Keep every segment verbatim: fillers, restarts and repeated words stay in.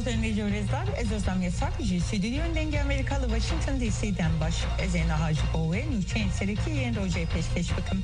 Salutlarını jurezler, ez özlem yasak, stüdyo denge Amerikalı Washington D C'den baş, ez ena hacı boğe, nüçeyn sereki yen roje peşkeş bakım.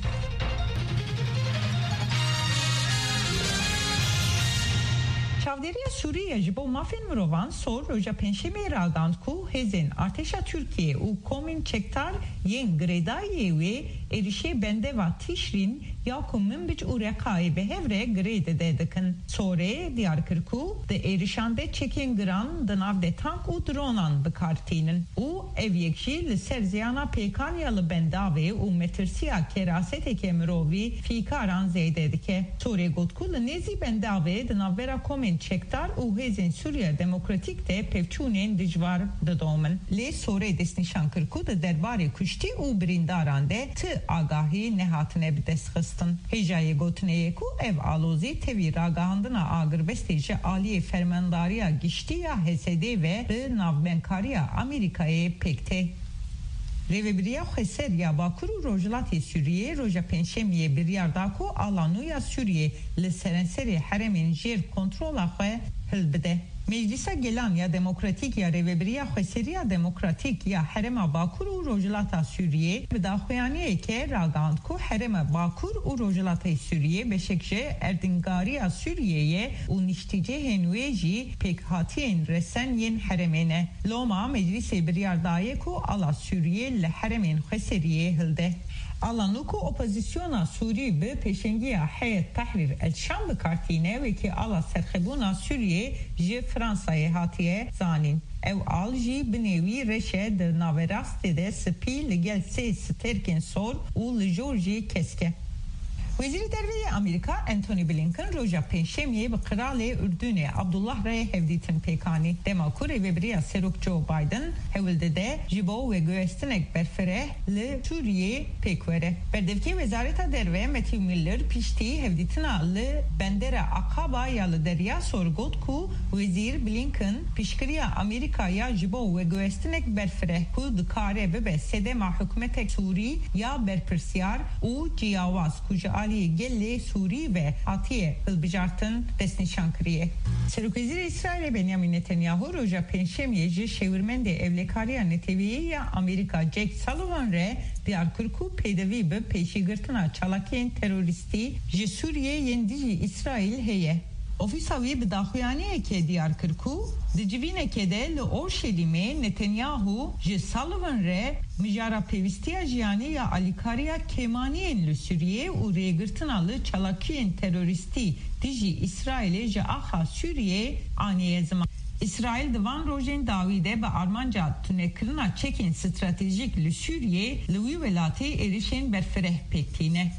Çavderiya Suriye ji bo mafên mirovan sor roja penşemê ragand ku hêzên artêşa Tirkiye û komên çekdar yên girêdayê wê êrişê bendeva tîşrîn ya ku min biç û reqayê bi hev re girê dide dikin. Sorê diyar kir ku di êrişan de çekên giran di nav de tank û dronan bikartînin û ev yek jî li ser ziyana pêkaniya li bendavê û metirsiya keraseteke mirovî fîkaran zêde dike. Sorê got ku li nêzî bendavê di navbera komên çekdar û hêzên Sûriya Demokratîk de pevçûnên dijwar didomin. Lê Sorê destnîşan kir ku di derbarê kuştî û birîndaran de ti agahî nehatine bi destxistin. Hêjayê gotineyê ku ev alozî tevî ragahandina agirbestê ji aliyê fermandariya giştî ya H S D ve bi navbenkariya Amerîkayê pêk tê. Rêveberiya Xweser ya Bakur û Rojhilatê Sûriyê roja pênşemiyê biryar da ku alanuya Sûriyê li serenserê heremên jêr kontrola xwe hilbide. Meclisa Gelan ya Demokratîk ya Rêveberiya Xweseriya Demokratîk ya Herema Bakur û Rojhilata Sûriyê bi daxuyaniyeke ragand ku Herema Bakur û Rojhilata Sûriyê beşek ji erdingariya Sûriyeyê û niştîcehên wê jî pêkhatiyên resen yên heremê ne. Loma meclisê biryar daye ku ala Sûriyê li heremên Xweseriyê hilde. Alanu ku opozisyona Sûrî bi pêşengiya Heyet Tahrir el Şam bikartîne ve ki ala serxebûna Sûriyê ji Fransayê hatiye zanîn. Ev al jî bi nêwî reşe di naverastê de spî li gel sê sterkên sor û li jor jî keske. Vezîrî Derveyê Amerîka Anthony Blinken roja pênşemiyê bi Kralê Ürdünê Abdullah re hevdîtin pêkanî. Dema ku rêveberiya Serok Joe Biden hewilde de ji bo veguhestinek berfireh li Sûriyê pêk were. Berdevkê Wezareta Derve Matthew Miller piştî hevdîtina li bendera Aqaba ya li deriya sor got ku Wezîr Blinken pişkiriya Amerîka ya ji bo veguhestinek berfireh ku dikare bibe sedema hükümetek Sûrî ya berpirsiyar û ciyawaz ku ji Gelli Suri ve Atiye Hilbijart'ın destnîşan kiriye. Serokvezîr İsrail Benjamin Netanyahu roja penşemiyê ji şêwirmendê evlekariya Netewî ya Amerîka Jake Sullivan re diyar kir ku pêdivî bi pêşîgirtina çalakiyên terorîstî ji Sûriyê yên dijî İsrail heye. Ofîsa wî bi daxuyaniyekê diyar kir ku di civînekê de li Orşelîmê Netanyahu ji Sullivan re mijara pêwîstiya jiyanî ya alîkariya kêmaniyên li Sûriyê û rêgirtina li çalakiyên terorîstî dijî İsrailê ji axa Sûriyê aniye ziman. İsrail di van rojên dawî de bi armanca tunekirina çekên stratejîk li Sûriyê li wî welatê êrişên berfireh pêk tîne.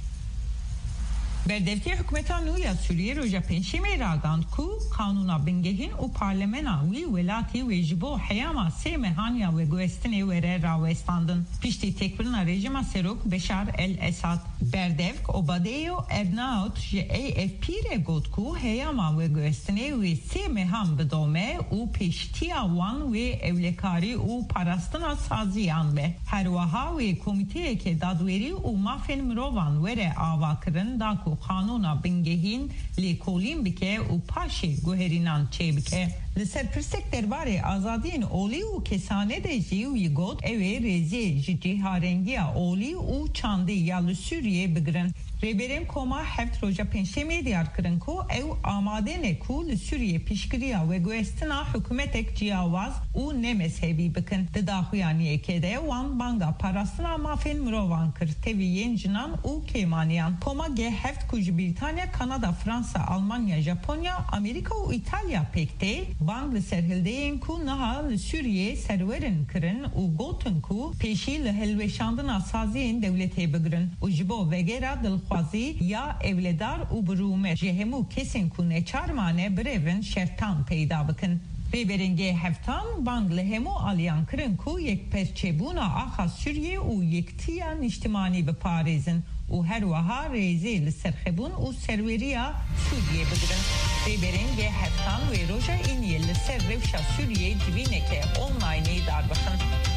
Berdevkê hükümeta nû ya Sûriyê roja pênşemê ragand ku kanûna bingehîn û parlemena wî welatî wê ji bo heyama sê mehan ya veguhestinê were rawestandin. Piştî têkbirina rejima Serok Beşar el-Esad. Berdevk Obadeyo Ernaut ji A F P re got ku heyama veguhestinê wê sê mehan bidome û pêştiya wan wê evlekarî û parastina saziyan be. Her wiha wê komiteyeke dadwerî û mafên mirovan were ava kirin da ku kanûna bingehîn lêkolîn bike û paşê guherînan çêbike. Li ser pirsek derbarê azadiyên olî û kesane de jî wî got ew ê rêziyê ji cîharengiya olî û çandî ya li Sûriyê bigirin. Rêberên koma heft roja pênşemiyê diyar kirin ku ew amade ne ku li Sûriyê pişkiriya veguhestina hükümetek ciyawaz û nemezhebî bikin. Di daxuyaniyekê de wan banga parastina mafên mirovan kir tevî yên jinan û kêmaniyan. Koma ge heft ku ji Britanya, Kanada, Fransa, Almanya, Japonya, Amerîka û İtalya pêk tê bang li ser hildeyên ku niha li Sûriyê serwerin kirin û gotin ku pêşî li hilweşandina saziyên dewletê bigirin û ji bo vegera dilxwazî ya evledar û birûmet ji hemû kesên ku neçarmane birevin şertan peyda bikin. Rêberengê heftan bang li hemû aliyan kirin ku yekperçebûna axa Sûriyê û yektiya niştimanî biparêzin û her wiha rêzê li serxebûn û serweriya Sûriyê bigirin. Rêberengê heftan wê roja îniyê li ser rewşa Sûriyê civîneke onlineê darbixin.